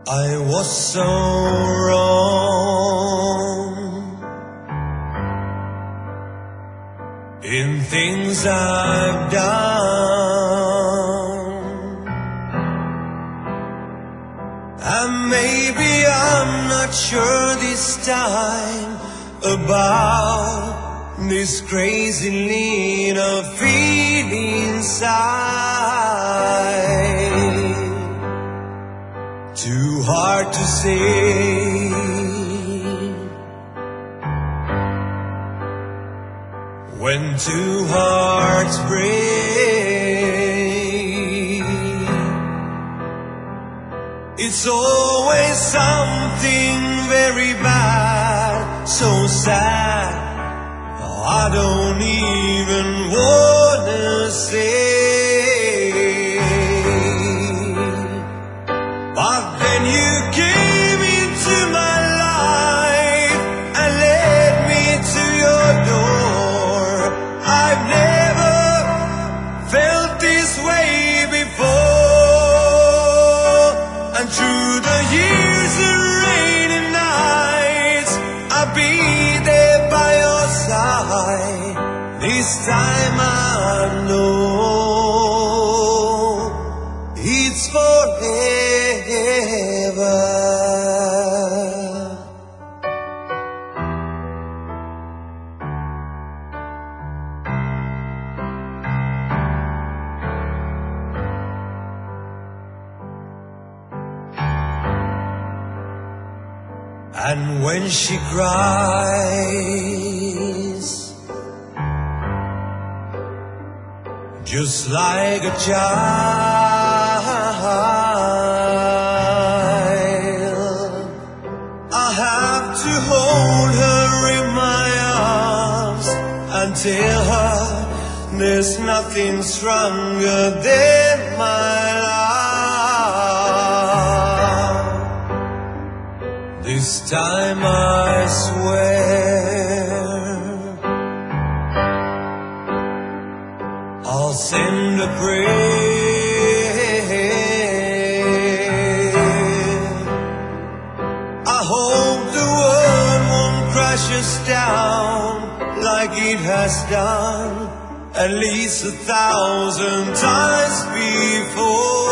I was so wrong in things I've done, and maybe I'm not sure this time about this crazy need of feeling inside. Too hard to say when two hearts break. It's always something very bad, so sad I don't even wanna say. But then you came into my life and led me to your door. I've never felt this way before, and through the years and rainy nights I'll be there by your side. This time I know it's forever. And when she cries, just like a child, I have to hold her in my arms and tell her there's nothing stronger than my love. This time I swear I'll send a prayer. I hope the world won't crush us down like it has done at least 1,000 times before.